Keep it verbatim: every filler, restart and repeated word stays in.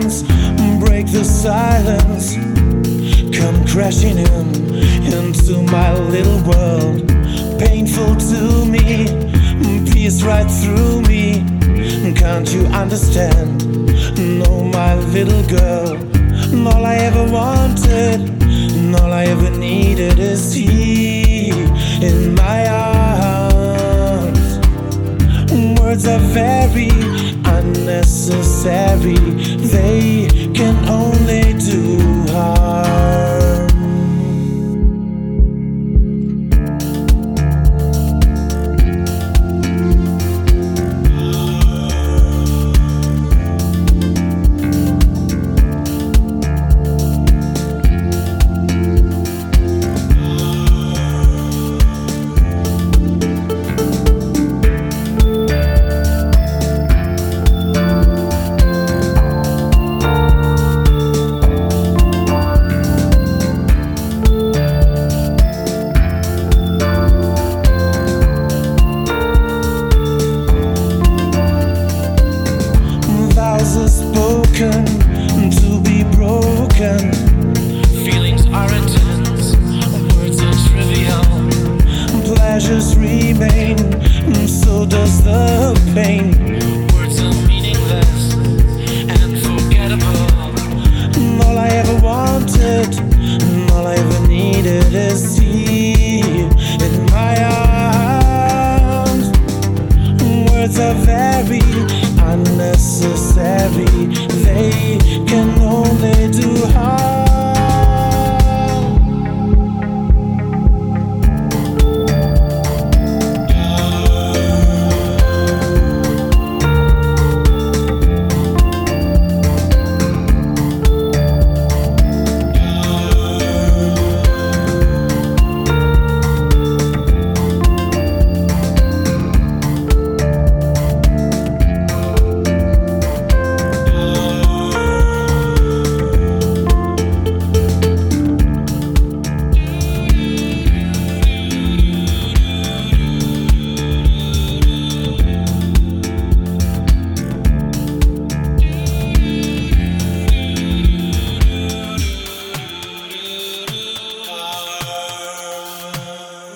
dance, break the silence, come crashing in into my little world. Painful to me, pierce right through me. Can't you understand? No, my little girl. All I ever wanted, and all I ever needed is he in my arms. Words are very unnecessary, they can only do harm. Spoken to be broken. Feelings are intense, words are trivial. Pleasures remain, so does the pain.